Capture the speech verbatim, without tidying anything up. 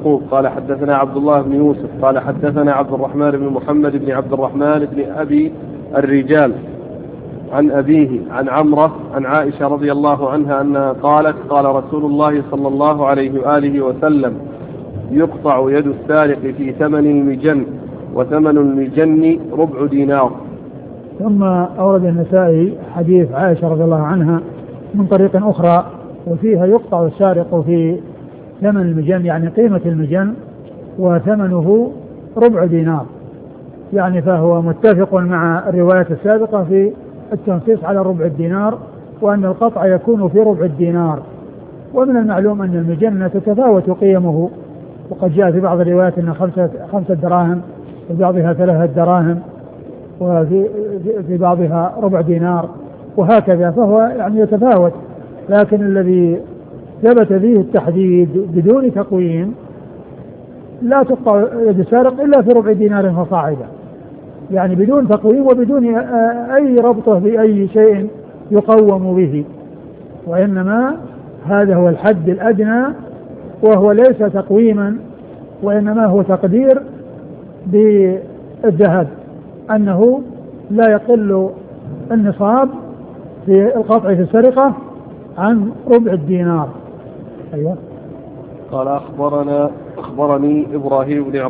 يعقوب قال حدثنا عبد الله بن يوسف قال حدثنا عبد الرحمن بن محمد بن عبد الرحمن بن أبي الرجال عن أبيه عن عمرة عن عائشة رضي الله عنها أنها قالت قال رسول الله صلى الله عليه وآله وسلم يقطع يد السارق في ثمن المجن وثمن المجن ربع دينار. ثم أورد النسائي حديث عائشة رضي الله عنها من طريق أخرى وفيها يقطع السارق في ثمن المجن يعني قيمة المجن وثمنه ربع دينار، يعني فهو متفق مع الرواية السابقة في التنصيص على ربع الدينار وأن القطع يكون في ربع الدينار. ومن المعلوم أن المجن تتفاوت قيمه، وقد جاء في بعض الروايات أن خمسة, خمسة دراهم في بعضها ثلاثة دراهم وفي في بعضها ربع دينار وهكذا، فهو يعني يتفاوت. لكن الذي ثبت فيه التحديد بدون تقويم لا تقطع يد السارق إلا في ربع دينار فصاعدا، يعني بدون تقويم وبدون أي ربطه بأي شيء يقوم به، وإنما هذا هو الحد الأدنى وهو ليس تقويما وإنما هو تقدير بالذهب أنه لا يقل النصاب في القطع في السرقة عن ربع الدينار. أيوة. قال أخبرنا أخبرني إبراهيم بن